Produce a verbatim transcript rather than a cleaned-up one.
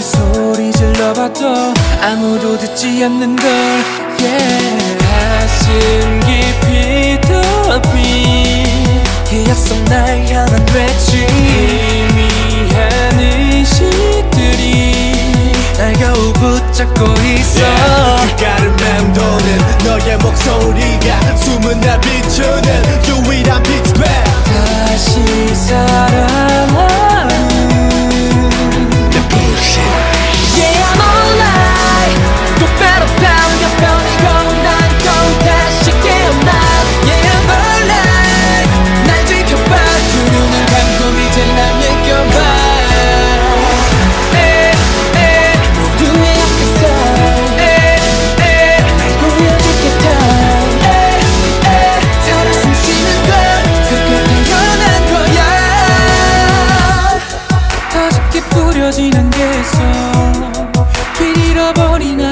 아무리 소리 질러봐도 아무도 듣지 않는 걸 yeah. 가슴 깊이 덮인 기억 속 날 향한 외침 희미한 의식들이 날 겨우 붙잡고 있어 yeah. 귓가를 맴도는 너의 목소리가 숨은 날 비추는 유일한 빛이 돼 다시 사랑하는 Yeah, I'm alright. 똑바로 당겨 펴고 난 또 다시 깨어나 Yeah, I'm alright. 날 지켜봐 두 눈을 감고 이제 날 느껴봐 에에 모두의 앞에서 에에 날 보여줄게 time 에에 살아 숨쉬는 걸 새롭게 태어난 거야 더 짙게 뿌려진 안개에서 길 잃어버린